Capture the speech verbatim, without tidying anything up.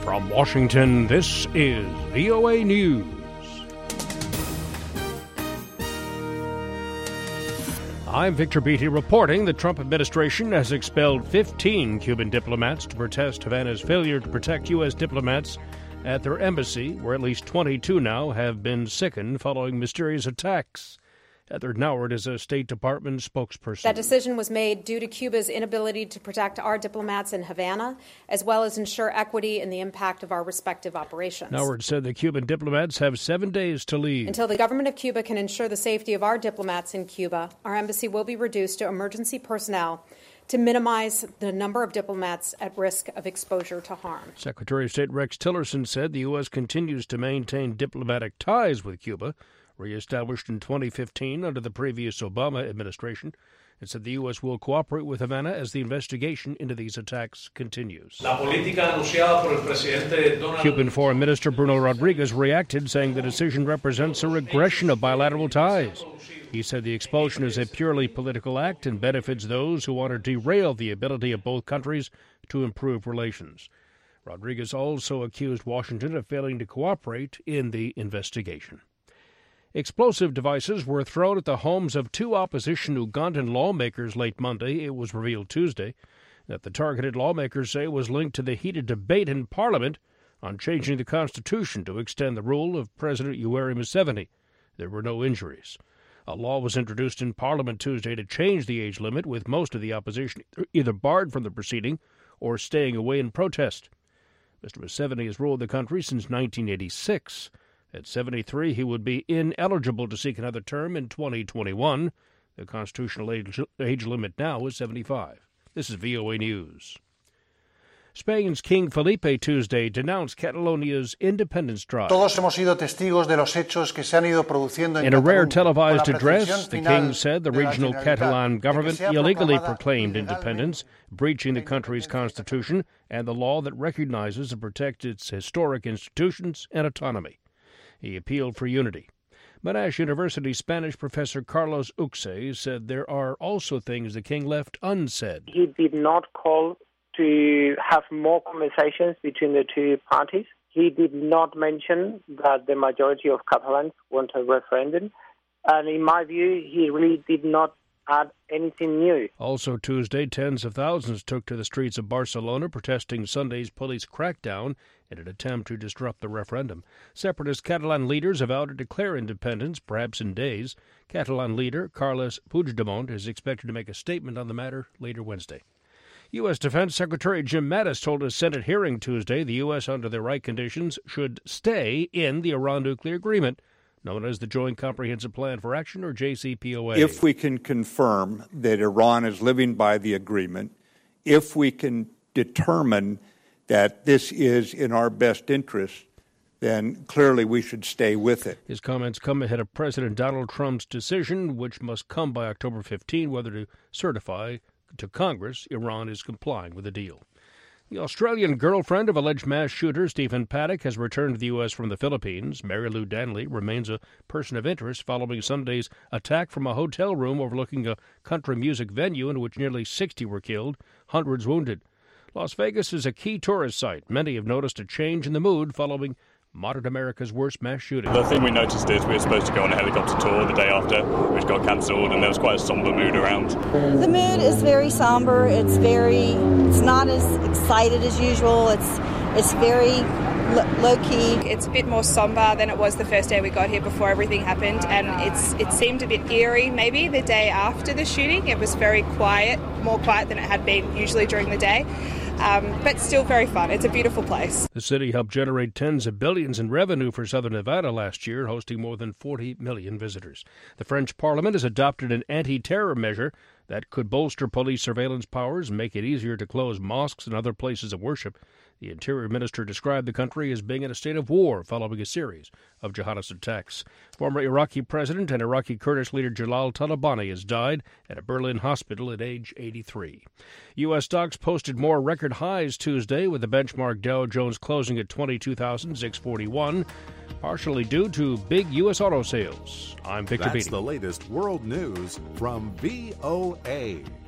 From Washington, this is V O A News. I'm Victor Beatty reporting the Trump administration has expelled fifteen Cuban diplomats to protest Havana's failure to protect U S diplomats at their embassy, where at least twenty-two now have been sickened following mysterious attacks. Heather Nauert is a State Department spokesperson. That decision was made due to Cuba's inability to protect our diplomats in Havana, as well as ensure equity in the impact of our respective operations. Nauert said the Cuban diplomats have seven days to leave. Until the government of Cuba can ensure the safety of our diplomats in Cuba, our embassy will be reduced to emergency personnel to minimize the number of diplomats at risk of exposure to harm. Secretary of State Rex Tillerson said the U S continues to maintain diplomatic ties with Cuba, re-established in twenty fifteen under the previous Obama administration. It said the U S will cooperate with Havana as the investigation into these attacks continues. La política anunciada por el presidente Donald... Cuban Foreign Minister Bruno Rodriguez reacted, saying the decision represents a regression of bilateral ties. He said the expulsion is a purely political act and benefits those who want to derail the ability of both countries to improve relations. Rodriguez also accused Washington of failing to cooperate in the investigation. Explosive devices were thrown at the homes of two opposition Ugandan lawmakers late Monday. It was revealed Tuesday that the targeted lawmakers say was linked to the heated debate in Parliament on changing the Constitution to extend the rule of President Yoweri Museveni. There were no injuries. A law was introduced in Parliament Tuesday to change the age limit, with most of the opposition either barred from the proceeding or staying away in protest. Mister Museveni has ruled the country since nineteen eighty-six. At seventy-three, he would be ineligible to seek another term in twenty twenty-one. The constitutional age, age limit now is seventy-five. This is V O A News. Spain's King Felipe Tuesday denounced Catalonia's independence drive. Todos hemos sido testigos de los hechos que se han ido produciendo en In a rare Cataluña. televised address, the king said the regional Catalan government illegally proclaimed independence, breaching the country's constitution and the law that recognizes and protects its historic institutions and autonomy. He appealed for unity. Monash University Spanish professor Carlos Uxe said there are also things the king left unsaid. He did not call to have more conversations between the two parties. He did not mention that the majority of Catalans want a referendum. And in my view, he really did not add anything new. Also Tuesday, tens of thousands took to the streets of Barcelona protesting Sunday's police crackdown in an attempt to disrupt the referendum. Separatist Catalan leaders have vowed to declare independence, perhaps in days. Catalan leader Carles Puigdemont is expected to make a statement on the matter later Wednesday. U S. Defense Secretary Jim Mattis told a Senate hearing Tuesday the U S, under the right conditions, should stay in the Iran nuclear agreement, known as the Joint Comprehensive Plan for Action, or J C P O A. If we can confirm that Iran is living by the agreement, if we can determine that this is in our best interest, then clearly we should stay with it. His comments come ahead of President Donald Trump's decision, which must come by October fifteenth, whether to certify to Congress Iran is complying with the deal. The Australian girlfriend of alleged mass shooter Stephen Paddock has returned to the U S from the Philippines. Mary Lou Danley remains a person of interest following Sunday's attack from a hotel room overlooking a country music venue in which nearly sixty were killed, hundreds wounded. Las Vegas is a key tourist site. Many have noticed a change in the mood following modern America's worst mass shooting. The thing we noticed is we were supposed to go on a helicopter tour the day after, which got cancelled, and there was quite a somber mood around. The mood is very somber. It's very, it's not as excited as usual. It's, it's very l- low key. It's a bit more somber than it was the first day we got here before everything happened, and it's it seemed a bit eerie. Maybe the day after the shooting, it was very quiet, more quiet than it had been usually during the day. Um, but still very fun. It's a beautiful place. The city helped generate tens of billions in revenue for Southern Nevada last year, hosting more than forty million visitors. The French Parliament has adopted an anti-terror measure that could bolster police surveillance powers and make it easier to close mosques and other places of worship. The Interior Minister described the country as being in a state of war following a series of jihadist attacks. Former Iraqi President and Iraqi Kurdish leader Jalal Talabani has died at a Berlin hospital at age eighty-three. U S stocks posted more record highs Tuesday, with the benchmark Dow Jones closing at twenty-two thousand six hundred forty-one, partially due to big U S auto sales. I'm Victor Beatty. That's the latest world news from V O A.